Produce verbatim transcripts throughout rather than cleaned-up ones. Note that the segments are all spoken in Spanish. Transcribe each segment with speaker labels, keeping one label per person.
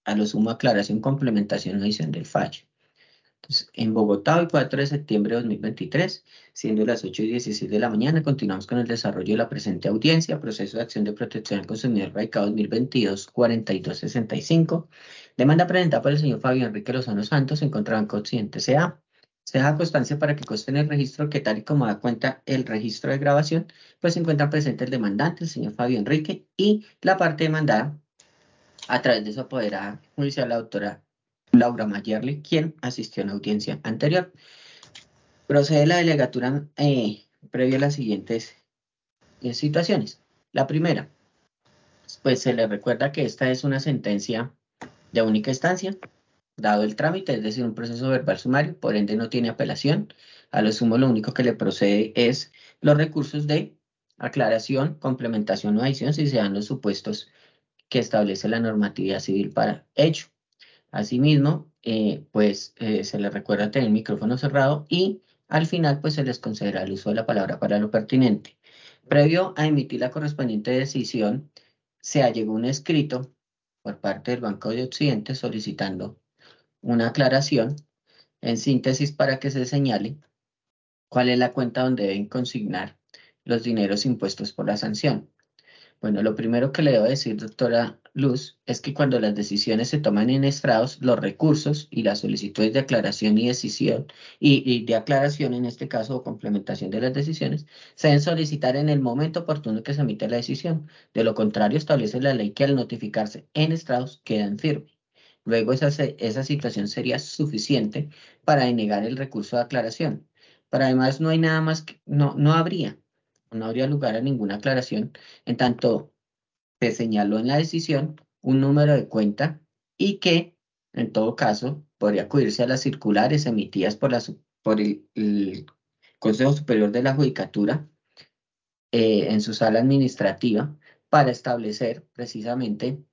Speaker 1: a lo sumo aclaración, complementación o edición del fallo. Entonces, en Bogotá, hoy cuatro de septiembre de dos mil veintitrés, siendo las ocho y dieciséis de la mañana, continuamos con el desarrollo de la presente audiencia, proceso de acción de protección al consumidor radicado dos mil veintidós cuarenta y dos sesenta y cinco, demanda presentada por el señor Fabio Enrique Lozano Santos en contra de Banco Occidente S A. Se da constancia para que conste en el registro que, tal y como da cuenta el registro de grabación, pues se encuentran presentes el demandante, el señor Fabio Enrique, y la parte demandada a través de su apoderada judicial, la doctora Laura Mayerly, quien asistió a una audiencia anterior. Procede la delegatura eh, previo a las siguientes eh, situaciones. La primera, pues se le recuerda que esta es una sentencia de única instancia, dado el trámite, es decir, un proceso verbal sumario, por ende no tiene apelación. A lo sumo, lo único que le procede es los recursos de aclaración, complementación o adición si se dan los supuestos que establece la normatividad civil para ello. Asimismo, eh, pues eh, se les recuerda tener el micrófono cerrado y al final pues se les concederá el uso de la palabra para lo pertinente. Previo a emitir la correspondiente decisión, se allegó un escrito por parte del Banco de Occidente solicitando una aclaración, en síntesis, para que se señale cuál es la cuenta donde deben consignar los dineros impuestos por la sanción. Bueno, lo primero que le debo decir, doctora Luz, es que cuando las decisiones se toman en estrados, los recursos y las solicitudes de aclaración y decisión, y, y de aclaración en este caso o complementación de las decisiones, se deben solicitar en el momento oportuno que se emite la decisión. De lo contrario, establece la ley que al notificarse en estrados quedan firme. Luego esa, se- esa situación sería suficiente para denegar el recurso de aclaración. Pero además no hay nada más que, no, no habría, no habría lugar a ninguna aclaración en tanto se señaló en la decisión un número de cuenta y que, en todo caso, podría acudirse a las circulares emitidas por, la, su- por el, el Consejo Superior de la Judicatura eh, en su sala administrativa para establecer precisamente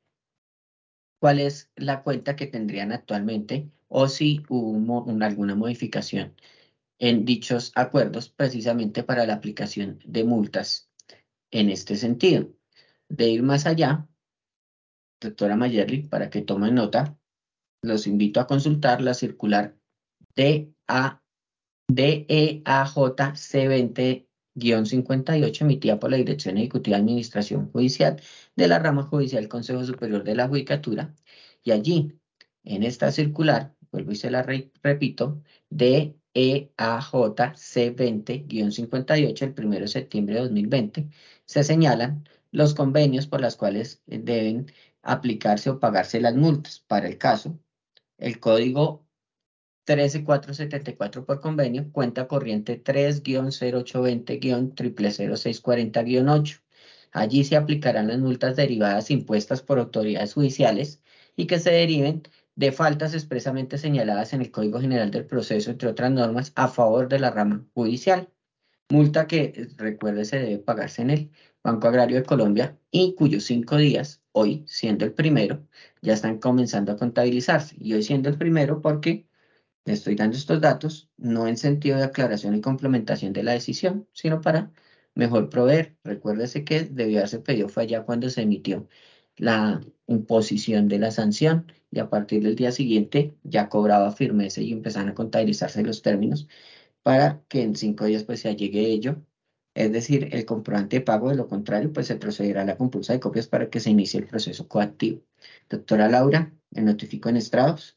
Speaker 1: cuál es la cuenta que tendrían actualmente o si hubo mo- un- alguna modificación en dichos acuerdos precisamente para la aplicación de multas en este sentido. De ir más allá, doctora Mayerly, para que tomen nota, los invito a consultar la circular D A D E A J C veinte cincuenta y ocho emitida por la Dirección Ejecutiva de Administración Judicial de la Rama Judicial Consejo Superior de la Judicatura. Y allí, en esta circular, vuelvo y se la re- repito, D E A J C veinte cincuenta y ocho, el primero de septiembre de dos mil veinte, se señalan los convenios por los cuales eh, deben aplicarse o pagarse las multas. Para el caso, el código trece mil cuatrocientos setenta y cuatro por convenio, cuenta corriente tres cero ocho veinte cero cero seis cuarenta ocho. Allí se aplicarán las multas derivadas impuestas por autoridades judiciales y que se deriven de faltas expresamente señaladas en el Código General del Proceso, entre otras normas, a favor de la rama judicial. Multa que, eh, recuerde, se debe pagarse en el Banco Agrario de Colombia y cuyos cinco días, hoy siendo el primero, ya están comenzando a contabilizarse. Y hoy siendo el primero porque le estoy dando estos datos, no en sentido de aclaración y complementación de la decisión, sino para mejor proveer. Recuérdese que debió haberse pedido fue allá cuando se emitió la imposición de la sanción y a partir del día siguiente ya cobraba firmeza y empezaron a contabilizarse los términos para que en cinco días pues se allegue ello, es decir, el comprobante de pago. De lo contrario, pues se procederá a la compulsa de copias para que se inicie el proceso coactivo. Doctora Laura, me notifico en estrados.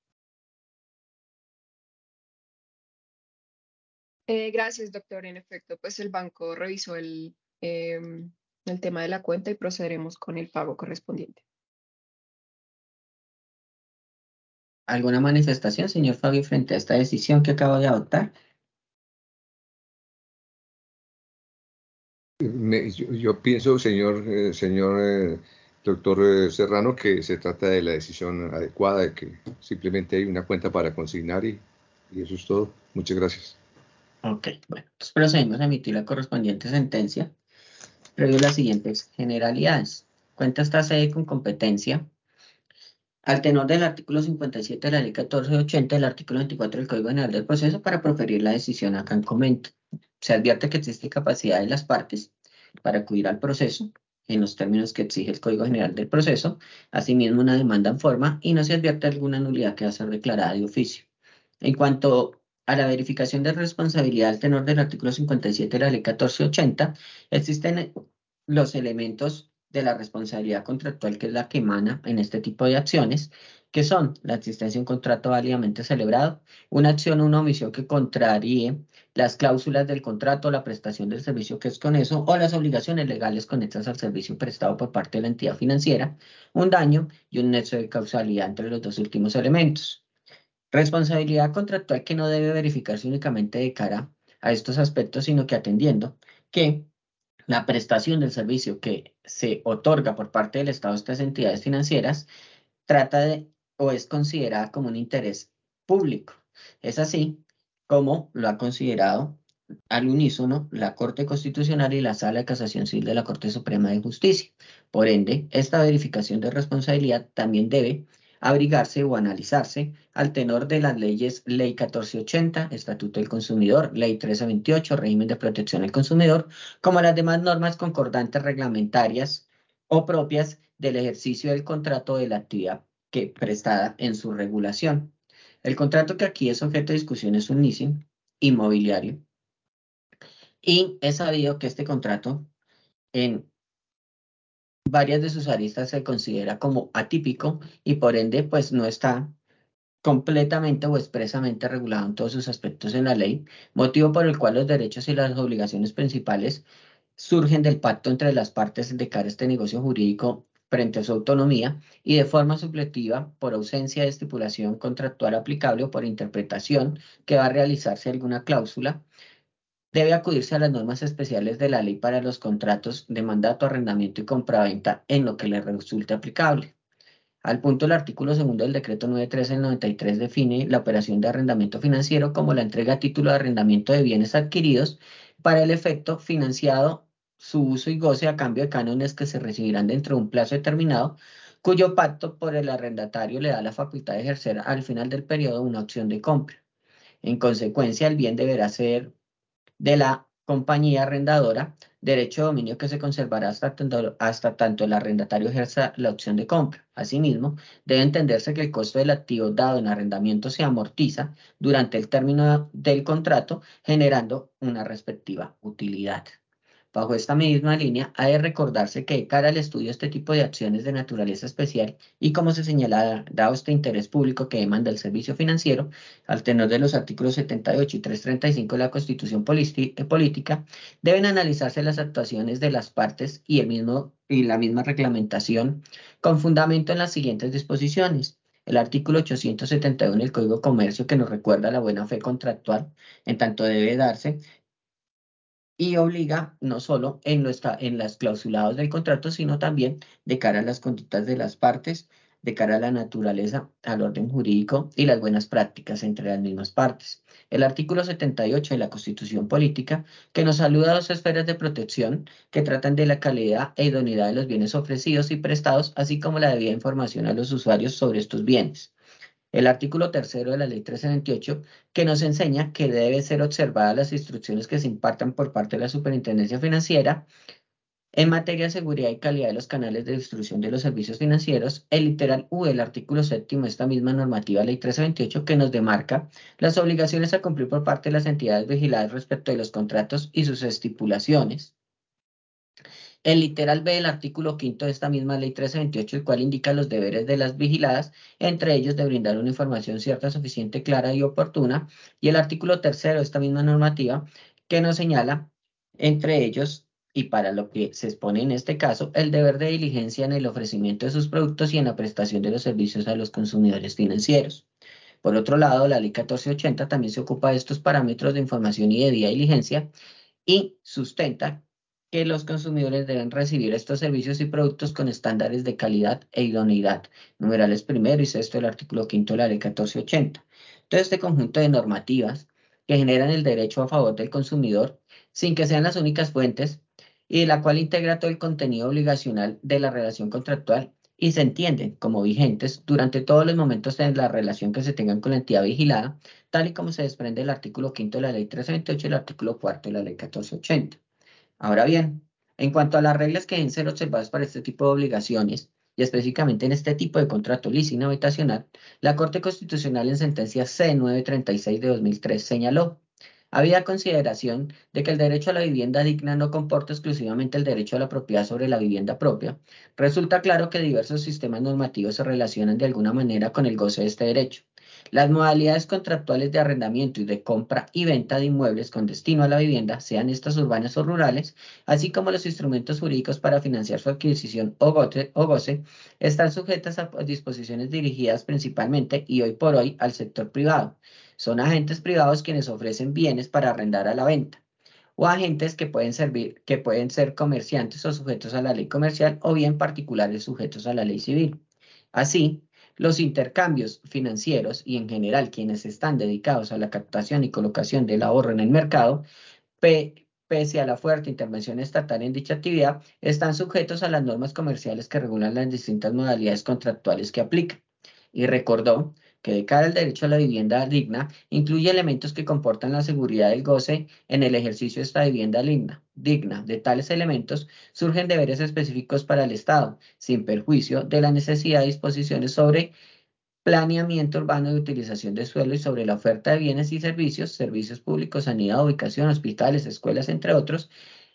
Speaker 2: Eh, gracias, doctor. En efecto, pues el banco revisó el, em, el tema de la cuenta y procederemos con el pago correspondiente.
Speaker 1: ¿Alguna manifestación, señor Fabio, frente a esta decisión que acabo de adoptar?
Speaker 3: Me- yo, yo pienso, señor, eh, señor eh, doctor eh, Serrano, que se trata de la decisión adecuada, de que simplemente hay una cuenta para consignar y, y eso es todo. Muchas gracias.
Speaker 1: Ok, bueno, entonces procedemos a emitir la correspondiente sentencia. Previo las siguientes generalidades. Cuenta esta sede con competencia al tenor del artículo cincuenta y siete de la Ley catorce ochenta, del artículo veinticuatro del Código General del Proceso para proferir la decisión acá en comento. Se advierte que existe capacidad de las partes para acudir al proceso en los términos que exige el Código General del Proceso, asimismo una demanda en forma y no se advierte alguna nulidad que va a ser declarada de oficio. En cuanto a la verificación de responsabilidad al tenor del artículo cincuenta y siete de la Ley catorce ochenta, existen los elementos de la responsabilidad contractual, que es la que emana en este tipo de acciones, que son la existencia de un contrato válidamente celebrado, una acción o una omisión que contraríe las cláusulas del contrato, la prestación del servicio que es con eso, o las obligaciones legales conexas al servicio prestado por parte de la entidad financiera, un daño y un nexo de causalidad entre los dos últimos elementos. Responsabilidad contractual que no debe verificarse únicamente de cara a estos aspectos, sino que atendiendo que la prestación del servicio que se otorga por parte del Estado a estas entidades financieras trata de o es considerada como un interés público. Es así como lo ha considerado al unísono la Corte Constitucional y la Sala de Casación Civil de la Corte Suprema de Justicia. Por ende, esta verificación de responsabilidad también debe abrigarse o analizarse al tenor de las leyes Ley catorce ochenta, Estatuto del Consumidor, Ley trece veintiocho, Régimen de Protección al Consumidor, como las demás normas concordantes reglamentarias o propias del ejercicio del contrato de la actividad que prestada en su regulación. El contrato que aquí es objeto de discusión es un leasing inmobiliario y es sabido que este contrato en varias de sus aristas se considera como atípico y por ende pues no está completamente o expresamente regulado en todos sus aspectos en la ley, motivo por el cual los derechos y las obligaciones principales surgen del pacto entre las partes de cara a este negocio jurídico frente a su autonomía y de forma supletiva por ausencia de estipulación contractual aplicable o por interpretación que va a realizarse alguna cláusula, debe acudirse a las normas especiales de la ley para los contratos de mandato, arrendamiento y compraventa en lo que le resulte aplicable. Al punto, el artículo segundo del decreto novecientos trece del noventa y tres define la operación de arrendamiento financiero como la entrega a título de arrendamiento de bienes adquiridos para el efecto financiado, su uso y goce a cambio de cánones que se recibirán dentro de un plazo determinado, cuyo pacto por el arrendatario le da la facultad de ejercer al final del periodo una opción de compra. En consecuencia, el bien deberá ser de la compañía arrendadora, derecho de dominio que se conservará hasta tanto, hasta tanto el arrendatario ejerza la opción de compra. Asimismo, debe entenderse que el costo del activo dado en arrendamiento se amortiza durante el término del contrato, generando una respectiva utilidad. Bajo esta misma línea, ha de recordarse que de cara al estudio de este tipo de acciones de naturaleza especial y como se señala, dado este interés público que demanda el servicio financiero, al tenor de los artículos setenta y ocho y trescientos treinta y cinco de la Constitución Política, deben analizarse las actuaciones de las partes y, el mismo, y la misma reglamentación con fundamento en las siguientes disposiciones. El artículo ochocientos setenta y uno del Código de Comercio, que nos recuerda la buena fe contractual, en tanto debe darse y obliga no solo en, lo está, en las clausulados del contrato, sino también de cara a las conductas de las partes, de cara a la naturaleza, al orden jurídico y las buenas prácticas entre las mismas partes. El artículo setenta y ocho de la Constitución Política, que nos saluda a dos esferas de protección que tratan de la calidad e idoneidad de los bienes ofrecidos y prestados, así como la debida información a los usuarios sobre estos bienes. El artículo tercero de la Ley trece veintiocho, que nos enseña que debe ser observadas las instrucciones que se impartan por parte de la Superintendencia Financiera en materia de seguridad y calidad de los canales de distribución de los servicios financieros. El literal U del artículo séptimo de esta misma normativa, Ley trece veintiocho, que nos demarca las obligaciones a cumplir por parte de las entidades vigiladas respecto de los contratos y sus estipulaciones. El literal B del artículo quinto de esta misma ley trece veintiocho, el cual indica los deberes de las vigiladas, entre ellos de brindar una información cierta, suficiente, clara y oportuna. Y el artículo tercero de esta misma normativa, que nos señala, entre ellos, y para lo que se expone en este caso, el deber de diligencia en el ofrecimiento de sus productos y en la prestación de los servicios a los consumidores financieros. Por otro lado, la ley catorce ochenta también se ocupa de estos parámetros de información y debida diligencia y sustenta que los consumidores deben recibir estos servicios y productos con estándares de calidad e idoneidad. Numerales primero y sexto del artículo quinto de la ley catorce ochenta. Todo este conjunto de normativas que generan el derecho a favor del consumidor sin que sean las únicas fuentes y de la cual integra todo el contenido obligacional de la relación contractual y se entienden como vigentes durante todos los momentos de la relación que se tengan con la entidad vigilada, tal y como se desprende del artículo quinto de la ley trescientos veintiocho y el artículo cuarto de la ley catorce ochenta. Ahora bien, En cuanto a las reglas que deben ser observadas para este tipo de obligaciones, y específicamente en este tipo de contrato leasing habitacional, la Corte Constitucional en sentencia C novecientos treinta y seis de dos mil tres señaló: habida consideración de que el derecho a la vivienda digna no comporta exclusivamente el derecho a la propiedad sobre la vivienda propia, resulta claro que diversos sistemas normativos se relacionan de alguna manera con el goce de este derecho. Las modalidades contractuales de arrendamiento y de compra y venta de inmuebles con destino a la vivienda, sean estas urbanas o rurales, así como los instrumentos jurídicos para financiar su adquisición o goce, o goce, están sujetas a disposiciones dirigidas principalmente y hoy por hoy al sector privado. Son agentes privados quienes ofrecen bienes para arrendar a la venta, o agentes que pueden servir, que pueden ser comerciantes o sujetos a la ley comercial, o bien particulares sujetos a la ley civil. Así, los intercambios financieros y en general quienes están dedicados a la captación y colocación del ahorro en el mercado, pe- pese a la fuerte intervención estatal en dicha actividad, están sujetos a las normas comerciales que regulan las distintas modalidades contractuales que aplican. Y recordó que de cara al derecho a la vivienda digna, incluye elementos que comportan la seguridad del goce en el ejercicio de esta vivienda digna. digna. De tales elementos surgen deberes específicos para el Estado, sin perjuicio de la necesidad de disposiciones sobre planeamiento urbano de utilización de suelo y sobre la oferta de bienes y servicios, servicios públicos, sanidad, ubicación, hospitales, escuelas, entre otros,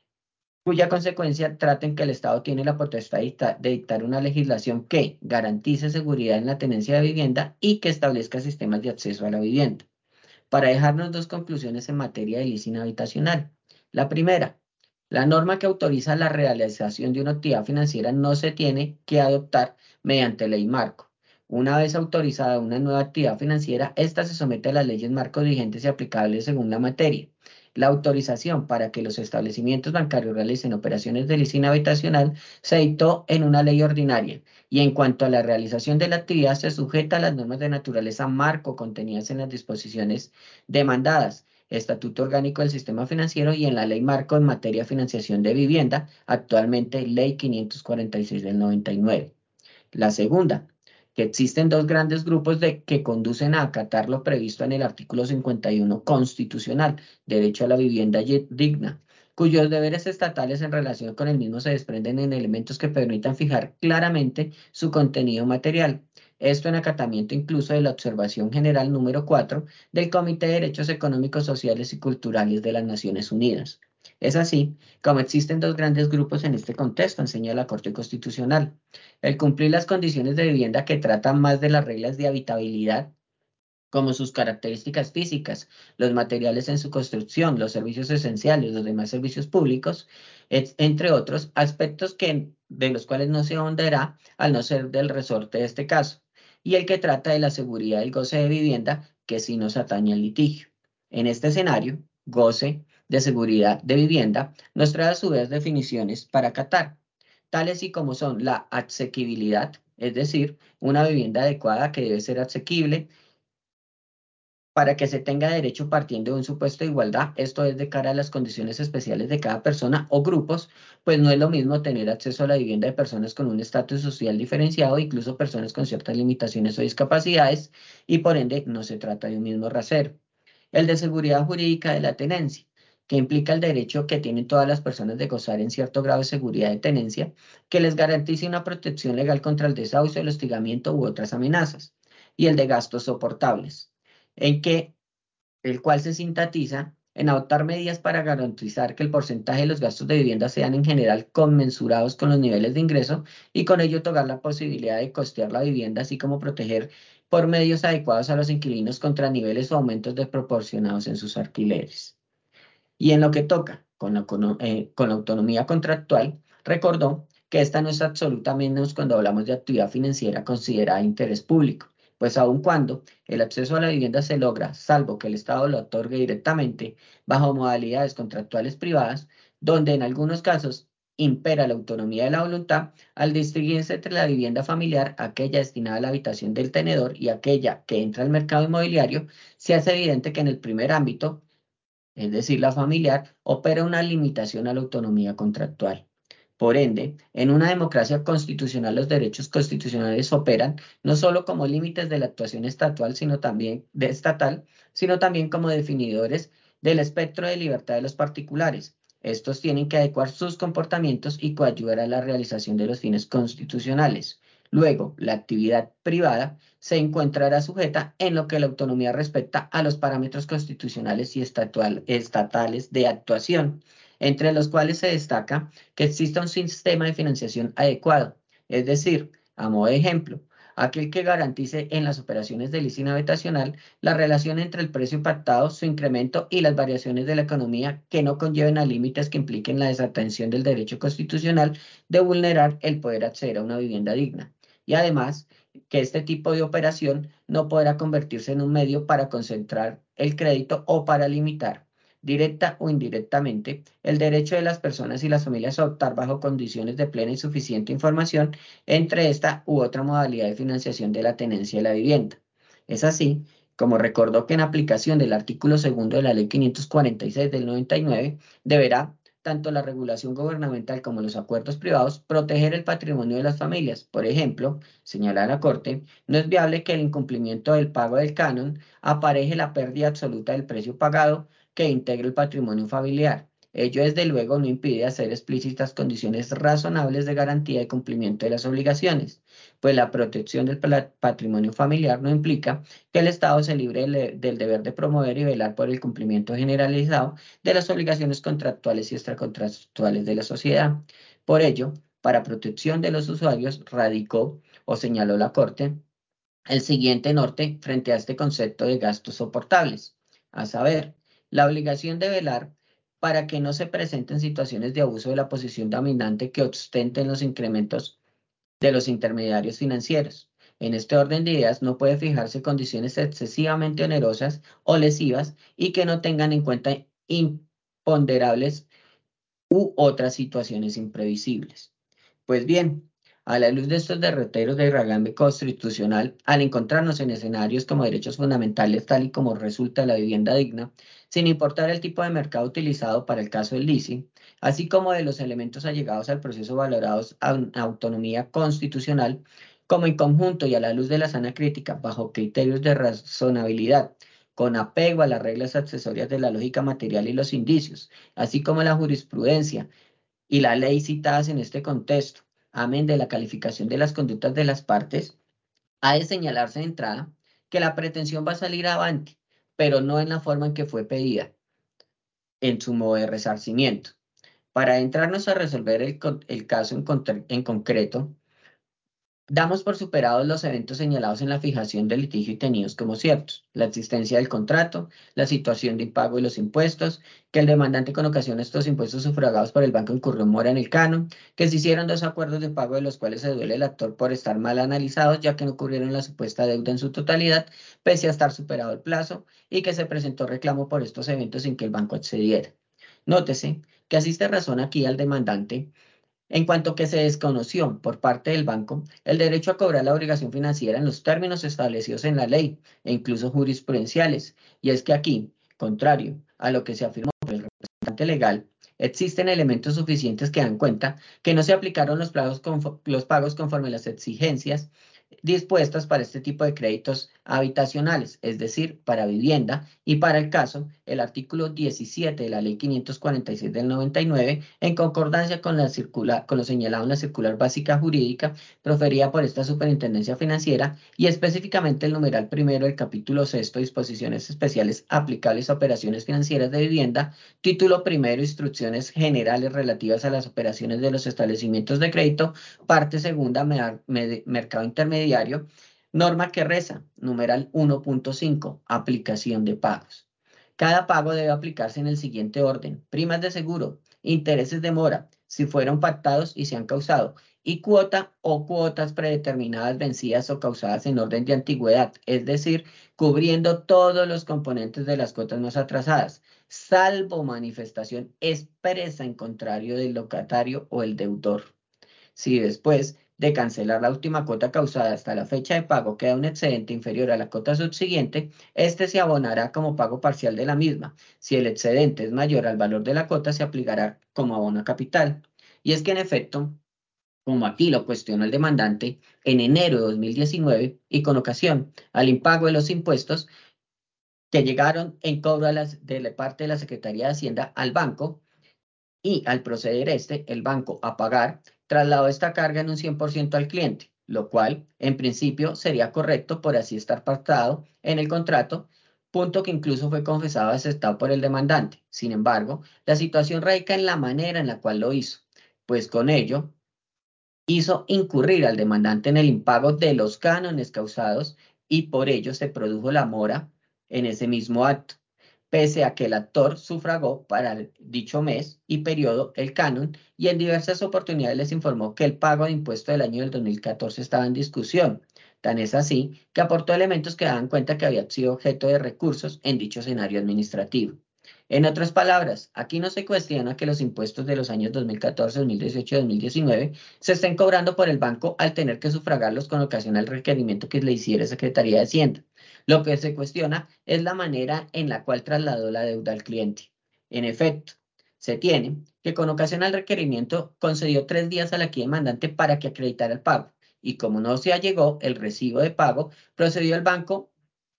Speaker 1: cuya consecuencia traten que el Estado tiene la potestad de dictar, de dictar una legislación que garantice seguridad en la tenencia de vivienda y que establezca sistemas de acceso a la vivienda. Para dejarnos dos conclusiones en materia de leasing habitacional. La primera, la norma que autoriza la realización de una actividad financiera no se tiene que adoptar mediante ley marco. Una vez autorizada una nueva actividad financiera, esta se somete a las leyes marcos vigentes y aplicables según la materia. La autorización para que los establecimientos bancarios realicen operaciones de leasing habitacional se dictó en una ley ordinaria, y en cuanto a la realización de la actividad se sujeta a las normas de naturaleza marco contenidas en las disposiciones demandadas, Estatuto Orgánico del Sistema Financiero y en la Ley Marco en materia de financiación de vivienda, actualmente Ley quinientos cuarenta y seis del noventa y nueve. La segunda, que existen dos grandes grupos de, que conducen a acatar lo previsto en el artículo cincuenta y uno constitucional, derecho a la vivienda digna, cuyos deberes estatales en relación con el mismo se desprenden en elementos que permitan fijar claramente su contenido material. Esto en acatamiento incluso de la observación general número cuatro del Comité de Derechos Económicos, Sociales y Culturales de las Naciones Unidas. Es así como existen dos grandes grupos en este contexto, enseña la Corte Constitucional: el cumplir las condiciones de vivienda, que tratan más de las reglas de habitabilidad, como sus características físicas, los materiales en su construcción, los servicios esenciales, los demás servicios públicos, et- entre otros aspectos que, de los cuales no se ahondará al no ser del resorte de este caso, y el que trata de la seguridad del goce de vivienda, que sí nos atañe al litigio. En este escenario, goce de seguridad de vivienda nos trae a su vez definiciones para acatar, tales y como son la asequibilidad, es decir, una vivienda adecuada que debe ser asequible para que se tenga derecho partiendo de un supuesto de igualdad, esto es de cara a las condiciones especiales de cada persona o grupos, pues no es lo mismo tener acceso a la vivienda de personas con un estatus social diferenciado, incluso personas con ciertas limitaciones o discapacidades, y por ende no se trata de un mismo rasero. El de seguridad jurídica de la tenencia, que implica el derecho que tienen todas las personas de gozar en cierto grado de seguridad de tenencia, que les garantice una protección legal contra el desahucio, el hostigamiento u otras amenazas, y el de gastos soportables, en que el cual se sintetiza en adoptar medidas para garantizar que el porcentaje de los gastos de vivienda sean en general conmensurados con los niveles de ingreso, y con ello otorgar la posibilidad de costear la vivienda, así como proteger por medios adecuados a los inquilinos contra niveles o aumentos desproporcionados en sus alquileres. Y en lo que toca con la, eh, con la autonomía contractual, recordó que esta no es absoluta menos cuando hablamos de actividad financiera considerada de interés público, pues aun cuando el acceso a la vivienda se logra, salvo que el Estado lo otorgue directamente, bajo modalidades contractuales privadas, donde en algunos casos impera la autonomía de la voluntad, al distinguirse entre la vivienda familiar, aquella destinada a la habitación del tenedor, y aquella que entra al mercado inmobiliario, se hace evidente que en el primer ámbito, es decir, la familiar, opera una limitación a la autonomía contractual. Por ende, en una democracia constitucional los derechos constitucionales operan no solo como límites de la actuación estatal, sino también de estatal, sino también como definidores del espectro de libertad de los particulares, Estos tienen que adecuar sus comportamientos y coadyuvar a la realización de los fines constitucionales. Luego, la actividad privada se encontrará sujeta en lo que la autonomía respecta a los parámetros constitucionales y estatual, estatales de actuación, entre los cuales se destaca que exista un sistema de financiación adecuado, es decir, a modo de ejemplo, aquel que garantice en las operaciones de leasing habitacional la relación entre el precio pactado, su incremento y las variaciones de la economía que no conlleven a límites que impliquen la desatención del derecho constitucional de vulnerar el poder acceder a una vivienda digna. Y además, que este tipo de operación no podrá convertirse en un medio para concentrar el crédito o para limitar, directa o indirectamente, el derecho de las personas y las familias a optar bajo condiciones de plena y suficiente información entre esta u otra modalidad de financiación de la tenencia de la vivienda. Es así, como recordó que en aplicación del artículo segundo de la Ley quinientos cuarenta y seis del noventa y nueve, deberá tanto la regulación gubernamental como los acuerdos privados proteger el patrimonio de las familias. Por ejemplo, señala la Corte, no es viable que el incumplimiento del pago del canon apareje la pérdida absoluta del precio pagado que integre el patrimonio familiar. Ello, desde luego, no impide hacer explícitas condiciones razonables de garantía y cumplimiento de las obligaciones, pues la protección del patrimonio familiar no implica que el Estado se libre del, del deber de promover y velar por el cumplimiento generalizado de las obligaciones contractuales y extracontractuales de la sociedad. Por ello, para protección de los usuarios, radicó o señaló la Corte el siguiente norte frente a este concepto de gastos soportables, a saber, la obligación de velar para que no se presenten situaciones de abuso de la posición dominante que ostenten los incrementos de los intermediarios financieros. En este orden de ideas no puede fijarse condiciones excesivamente onerosas o lesivas y que no tengan en cuenta imponderables u otras situaciones imprevisibles. Pues bien, a la luz de estos derroteros de regambre constitucional, al encontrarnos en escenarios como derechos fundamentales, tal y como resulta la vivienda digna, sin importar el tipo de mercado utilizado para el caso del leasing, así como de los elementos allegados al proceso valorados a autonomía constitucional, como en conjunto y a la luz de la sana crítica, bajo criterios de razonabilidad, con apego a las reglas accesorias de la lógica material y los indicios, así como la jurisprudencia y la ley citadas en este contexto, amén de la calificación de las conductas de las partes, ha de señalarse de entrada que la pretensión va a salir avante, pero no en la forma en que fue pedida, en su modo de resarcimiento. Para entrarnos a resolver el, el caso en, en concreto, damos por superados los eventos señalados en la fijación del litigio y tenidos como ciertos: la existencia del contrato, la situación de impago de los impuestos, que el demandante con ocasión de estos impuestos sufragados por el banco incurrió en mora en el canon, que se hicieron dos acuerdos de pago de los cuales se duele el actor por estar mal analizados, ya que no cubrieron la supuesta deuda en su totalidad, pese a estar superado el plazo, y que se presentó reclamo por estos eventos sin que el banco accediera. Nótese que asiste razón aquí al demandante en cuanto que se desconoció por parte del banco el derecho a cobrar la obligación financiera en los términos establecidos en la ley e incluso jurisprudenciales. Y es que aquí, contrario a lo que se afirmó por el representante legal, existen elementos suficientes que dan cuenta que no se aplicaron los pagos, los pagos conforme a las exigencias dispuestas para este tipo de créditos habitacionales, es decir, para vivienda, y para el caso, el artículo diecisiete de la Ley quinientos cuarenta y seis del noventa y nueve, en concordancia con, la circular, con lo señalado en la circular básica jurídica proferida por esta Superintendencia Financiera, y específicamente el numeral primero del capítulo sexto, disposiciones especiales aplicables a operaciones financieras de vivienda, título primero, instrucciones generales relativas a las operaciones de los establecimientos de crédito, parte segunda, mercado intermediario, norma que reza, numeral uno punto cinco, aplicación de pagos. Cada pago debe aplicarse en el siguiente orden: primas de seguro, intereses de mora, si fueron pactados y se han causado, y cuota o cuotas predeterminadas vencidas o causadas en orden de antigüedad, es decir, cubriendo todos los componentes de las cuotas más atrasadas, salvo manifestación expresa en contrario del locatario o el deudor. Si después de cancelar la última cuota causada hasta la fecha de pago queda un excedente inferior a la cuota subsiguiente, este se abonará como pago parcial de la misma. Si el excedente es mayor al valor de la cuota, se aplicará como abono a capital. Y es que en efecto, como aquí lo cuestionó el demandante, en enero de dos mil diecinueve y con ocasión al impago de los impuestos que llegaron en cobro a las, de la parte de la Secretaría de Hacienda al banco, y al proceder este, el banco a pagar, trasladó esta carga en un cien por ciento al cliente, lo cual en principio sería correcto por así estar pactado en el contrato, punto que incluso fue confesado y aceptado por el demandante. Sin embargo, la situación radica en la manera en la cual lo hizo, pues con ello hizo incurrir al demandante en el impago de los cánones causados y por ello se produjo la mora en ese mismo acto, pese a que el actor sufragó para el dicho mes y periodo el canon y en diversas oportunidades les informó que el pago de impuesto del año del dos mil catorce estaba en discusión. Tan es así que aportó elementos que daban cuenta que había sido objeto de recursos en dicho escenario administrativo. En otras palabras, aquí no se cuestiona que los impuestos de los años dos mil catorce, dos mil dieciocho y dos mil diecinueve se estén cobrando por el banco al tener que sufragarlos con ocasión al requerimiento que le hiciera Secretaría de Hacienda. Lo que se cuestiona es la manera en la cual trasladó la deuda al cliente. En efecto, se tiene que con ocasión al requerimiento concedió tres días a la demandante para que acreditara el pago y como no se allegó el recibo de pago, procedió el banco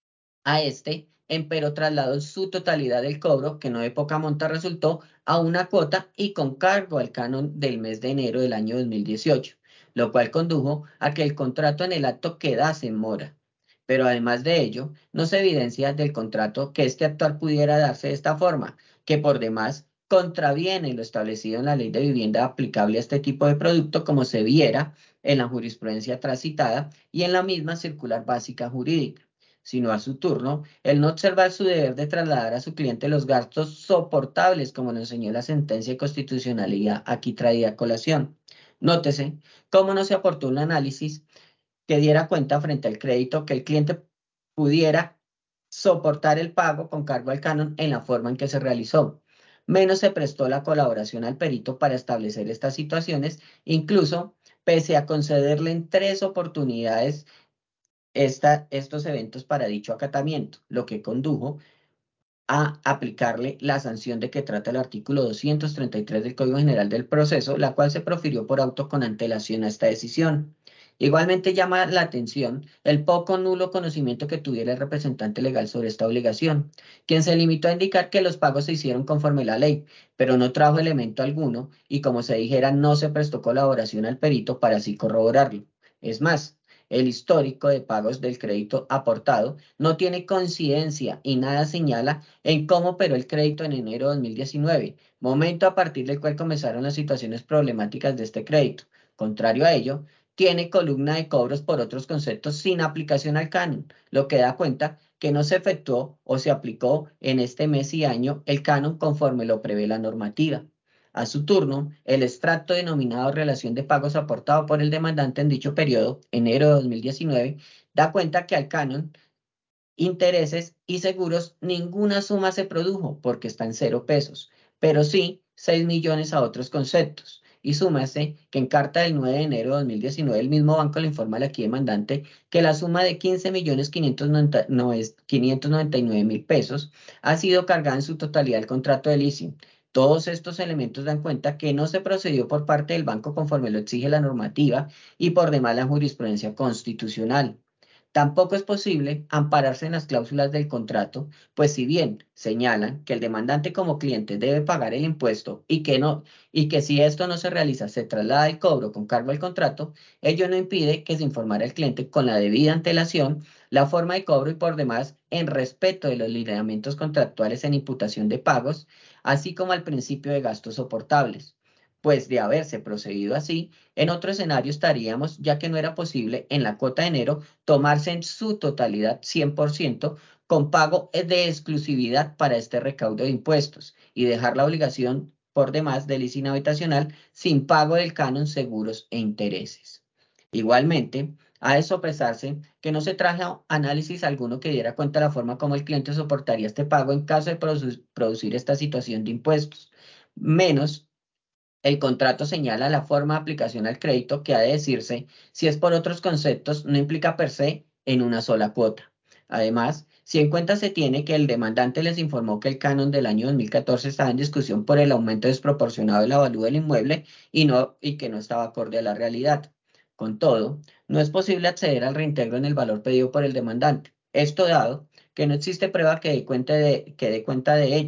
Speaker 1: a este, empero trasladó en su totalidad el cobro, que no de poca monta resultó, a una cuota y con cargo al canon del mes de enero del año dos mil dieciocho, lo cual condujo a que el contrato en el acto quedase en mora. Pero además de ello, no se evidencia del contrato que este actual pudiera darse de esta forma, que por demás contraviene lo establecido en la ley de vivienda aplicable a este tipo de producto, como se viera en la jurisprudencia transitada y en la misma circular básica jurídica, sino a su turno, el no observar su deber de trasladar a su cliente los gastos soportables, como lo enseñó la sentencia de constitucionalidad aquí traída a colación. Nótese cómo no se aportó un análisis que diera cuenta frente al crédito que el cliente pudiera soportar el pago con cargo al canon en la forma en que se realizó. Menos se prestó la colaboración al perito para establecer estas situaciones, incluso pese a concederle en tres oportunidades esta, estos eventos para dicho acatamiento, lo que condujo a aplicarle la sanción de que trata el artículo doscientos treinta y tres del Código General del Proceso, la cual se profirió por auto con antelación a esta decisión. Igualmente llama la atención el poco nulo conocimiento que tuviera el representante legal sobre esta obligación, quien se limitó a indicar que los pagos se hicieron conforme a la ley, pero no trajo elemento alguno y como se dijera no se prestó colaboración al perito para así corroborarlo. Es más, el histórico de pagos del crédito aportado no tiene coincidencia y nada señala en cómo operó el crédito en enero de dos mil diecinueve, momento a partir del cual comenzaron las situaciones problemáticas de este crédito. Contrario a ello, tiene columna de cobros por otros conceptos sin aplicación al canon, lo que da cuenta que no se efectuó o se aplicó en este mes y año el canon conforme lo prevé la normativa. A su turno, el extracto denominado Relación de Pagos aportado por el demandante en dicho periodo, enero de dos mil diecinueve, da cuenta que al canon intereses y seguros, ninguna suma se produjo porque está en cero pesos, pero sí seis millones a otros conceptos. Y súmase que en carta del nueve de enero de dos mil diecinueve el mismo banco le informa al aquí demandante que la suma de quince millones quinientos noventa y nueve mil pesos ha sido cargada en su totalidad al contrato de leasing. Todos estos elementos dan cuenta que no se procedió por parte del banco conforme lo exige la normativa y por demás la jurisprudencia constitucional. Tampoco es posible ampararse en las cláusulas del contrato, pues si bien señalan que el demandante como cliente debe pagar el impuesto y que no, y que si esto no se realiza se traslada el cobro con cargo al contrato, ello no impide que se informara al cliente con la debida antelación la forma de cobro y por demás en respeto de los lineamientos contractuales en imputación de pagos, así como al principio de gastos soportables. Pues de haberse procedido así, en otro escenario estaríamos, ya que no era posible en la cuota de enero tomarse en su totalidad cien por ciento con pago de exclusividad para este recaudo de impuestos y dejar la obligación por demás del leasing habitacional sin pago del canon, seguros e intereses. Igualmente, ha de sopesarse que no se trajo análisis alguno que diera cuenta de la forma como el cliente soportaría este pago en caso de produ- producir esta situación de impuestos, menos el contrato señala la forma de aplicación al crédito que ha de decirse si es por otros conceptos, no implica per se en una sola cuota. Además, si en cuenta se tiene que el demandante les informó que el canon del año dos mil catorce estaba en discusión por el aumento desproporcionado de la valía del inmueble y, no, y que no estaba acorde a la realidad. Con todo, no es posible acceder al reintegro en el valor pedido por el demandante. Esto dado que no existe prueba que dé cuenta de, que dé cuenta de ello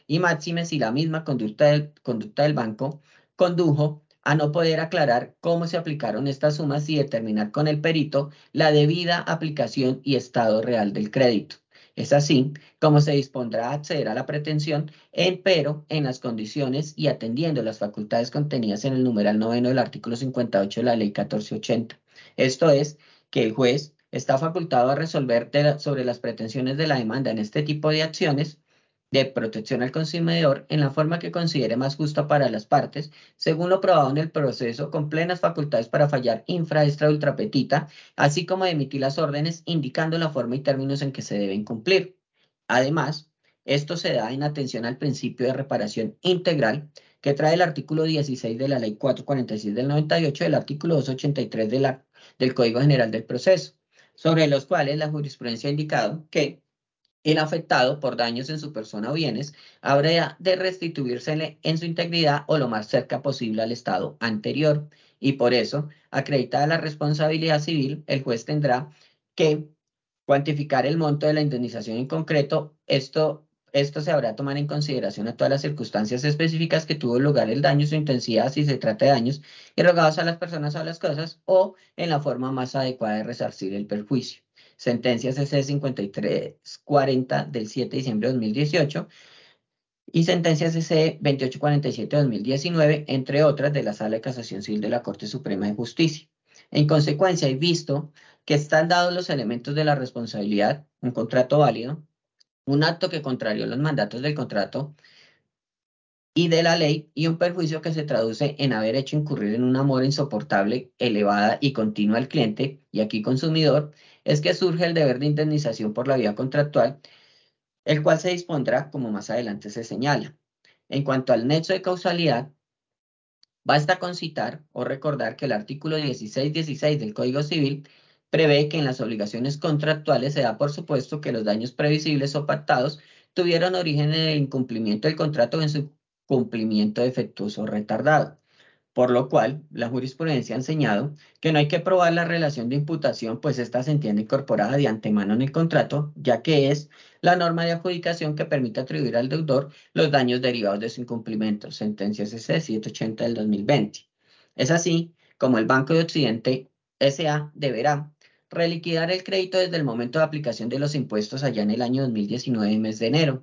Speaker 1: y máxime si la misma conducta del, conducta del banco condujo a no poder aclarar cómo se aplicaron estas sumas y determinar con el perito la debida aplicación y estado real del crédito. Es así como se dispondrá a acceder a la pretensión, empero en las condiciones y atendiendo las facultades contenidas en el numeral noveno del artículo cincuenta y ocho de la ley catorce ochenta. Esto es, que el juez está facultado a resolver la, sobre las pretensiones de la demanda en este tipo de acciones de protección al consumidor en la forma que considere más justa para las partes, según lo probado en el proceso, con plenas facultades para fallar infra, extra, ultra petita, así como de emitir las órdenes indicando la forma y términos en que se deben cumplir. Además, esto se da en atención al principio de reparación integral que trae el artículo dieciséis de la Ley cuatrocientos cuarenta y seis del noventa y ocho y el artículo doscientos ochenta y tres de la, del Código General del Proceso, sobre los cuales la jurisprudencia ha indicado que el afectado por daños en su persona o bienes habrá de restituírsele en su integridad o lo más cerca posible al estado anterior. Y por eso, acreditada la responsabilidad civil, el juez tendrá que cuantificar el monto de la indemnización en concreto. Esto, esto se habrá de tomar en consideración a todas las circunstancias específicas que tuvo lugar el daño, su intensidad, si se trata de daños irrogados a las personas o a las cosas, o en la forma más adecuada de resarcir el perjuicio. Sentencia C C cincuenta y tres cuarenta del siete de diciembre de dos mil dieciocho y sentencia C C veintiocho cuarenta y siete de dos mil diecinueve, entre otras, de la Sala de Casación Civil de la Corte Suprema de Justicia. En consecuencia, y visto que están dados los elementos de la responsabilidad, un contrato válido, un acto que contrarió los mandatos del contrato y de la ley, y un perjuicio que se traduce en haber hecho incurrir en una mora insoportable, elevada y continua al cliente, y aquí consumidor, es que surge el deber de indemnización por la vía contractual, el cual se dispondrá como más adelante se señala. En cuanto al nexo de causalidad, basta con citar o recordar que el artículo dieciséis dieciséis del Código Civil prevé que en las obligaciones contractuales se da por supuesto que los daños previsibles o pactados tuvieron origen en el incumplimiento del contrato o en su cumplimiento defectuoso o retardado. Por lo cual, la jurisprudencia ha enseñado que no hay que probar la relación de imputación, pues ésta se entiende incorporada de antemano en el contrato, ya que es la norma de adjudicación que permite atribuir al deudor los daños derivados de su incumplimiento. Sentencia C C setecientos ochenta del dos mil veinte. Es así como el Banco de Occidente S A deberá reliquidar el crédito desde el momento de aplicación de los impuestos allá en el año dos mil diecinueve, mes de enero,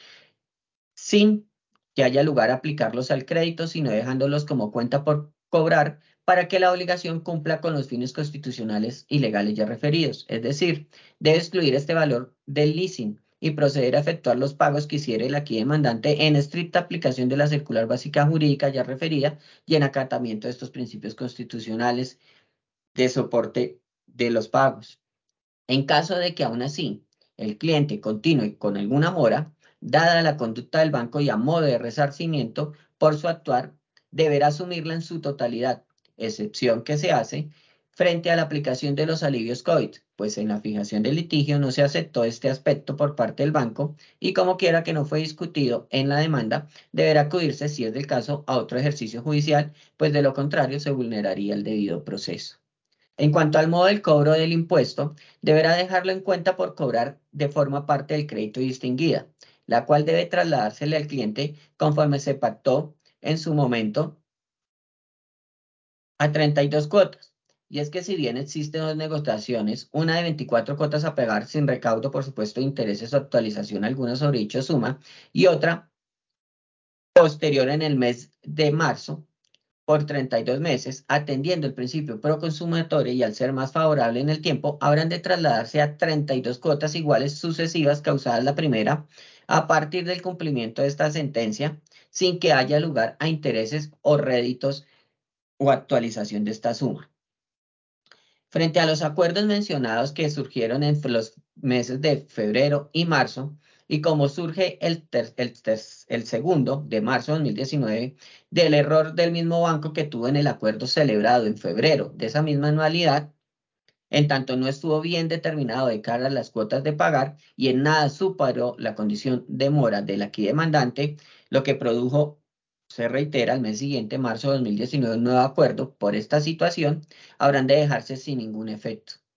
Speaker 1: sin que haya lugar a aplicarlos al crédito, sino dejándolos como cuenta por cobrar para que la obligación cumpla con los fines constitucionales y legales ya referidos. Es decir, debe excluir este valor del leasing y proceder a efectuar los pagos que hiciera el aquí demandante en estricta aplicación de la circular básica jurídica ya referida y en acatamiento de estos principios constitucionales de soporte de los pagos. En caso de que aún así el cliente continúe con alguna mora, dada la conducta del banco y a modo de resarcimiento por su actuar, deberá asumirla en su totalidad, excepción que se hace frente a la aplicación de los alivios COVID, pues en la fijación del litigio no se aceptó este aspecto por parte del banco y como quiera que no fue discutido en la demanda, deberá acudirse, si es del caso, a otro ejercicio judicial, pues de lo contrario se vulneraría el debido proceso. En cuanto al modo del cobro del impuesto, deberá dejarlo en cuenta por cobrar de forma parte del crédito distinguida, la cual debe trasladársele al cliente conforme se pactó en su momento a treinta y dos cuotas. Y es que si bien existen dos negociaciones, una de veinticuatro cuotas a pagar sin recaudo, por supuesto, de intereses o actualización alguna sobre dicha suma, y otra posterior en el mes de marzo, por treinta y dos meses, atendiendo el principio pro consumatore y al ser más favorable en el tiempo, habrán de trasladarse a treinta y dos cuotas iguales sucesivas causadas la primera a partir del cumplimiento de esta sentencia, sin que haya lugar a intereses o réditos o actualización de esta suma. Frente a los acuerdos mencionados que surgieron en los meses de febrero y marzo, y como surge el, ter, el, ter, el segundo de marzo de dos mil diecinueve, del error del mismo banco que tuvo en el acuerdo celebrado en febrero de esa misma anualidad, en tanto no estuvo bien determinado de cara a las cuotas de pagar y en nada superó la condición de mora del aquí demandante, lo que produjo, se reitera, al mes siguiente, marzo de dos mil diecinueve, un nuevo acuerdo por esta situación, habrán de dejarse sin ningún efecto.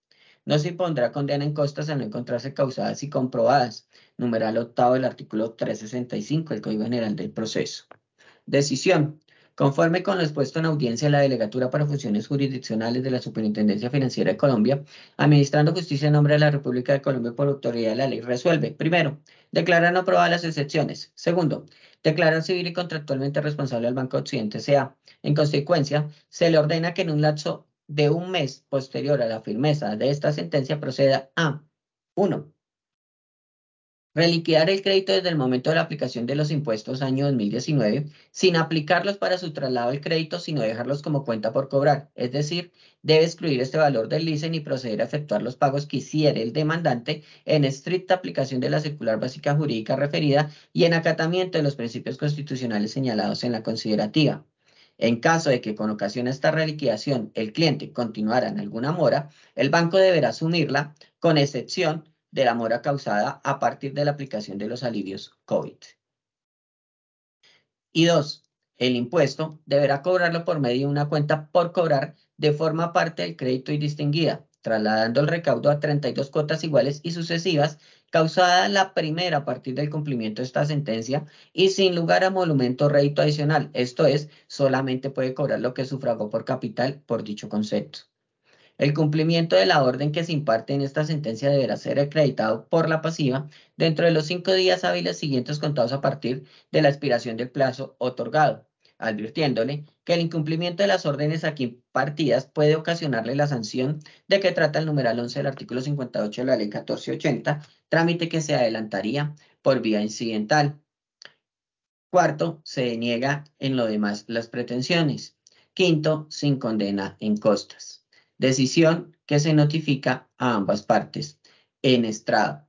Speaker 1: No se impondrá condena en costas al no encontrarse causadas y comprobadas. Numeral octavo del artículo trescientos sesenta y cinco del Código General del Proceso. Decisión. Conforme con lo expuesto en audiencia, la Delegatura para Funciones Jurisdiccionales de la Superintendencia Financiera de Colombia, administrando justicia en nombre de la República de Colombia por autoridad de la ley, resuelve. Primero, declarar no aprobadas las excepciones. Segundo, declarar civil y contractualmente responsable al Banco Occidente S A En consecuencia, se le ordena que en un lapso de un mes posterior a la firmeza de esta sentencia proceda a uno. Reliquidar el crédito desde el momento de la aplicación de los impuestos año dos mil diecinueve, sin aplicarlos para su traslado al crédito, sino dejarlos como cuenta por cobrar. Es decir, debe excluir este valor del licen y proceder a efectuar los pagos que hiciere el demandante en estricta aplicación de la circular básica jurídica referida y en acatamiento de los principios constitucionales señalados en la considerativa. En caso de que con ocasión a esta reliquidación el cliente continuara en alguna mora, el banco deberá asumirla, con excepción de la mora causada a partir de la aplicación de los alivios COVID. Y dos, el impuesto deberá cobrarlo por medio de una cuenta por cobrar de forma parte del crédito y distinguida, trasladando el recaudo a treinta y dos cuotas iguales y sucesivas, causada la primera a partir del cumplimiento de esta sentencia y sin lugar a monumento o rédito adicional. Esto es, solamente puede cobrar lo que sufragó por capital por dicho concepto. El cumplimiento de la orden que se imparte en esta sentencia deberá ser acreditado por la pasiva dentro de los cinco días hábiles siguientes contados a partir de la expiración del plazo otorgado, advirtiéndole que el incumplimiento de las órdenes aquí impartidas puede ocasionarle la sanción de que trata el numeral once del artículo cincuenta y ocho de la ley catorce ochenta, trámite que se adelantaría por vía incidental. Cuarto, se deniega en lo demás las pretensiones. Quinto, sin condena en costas. Decisión que se notifica a ambas partes en estrado.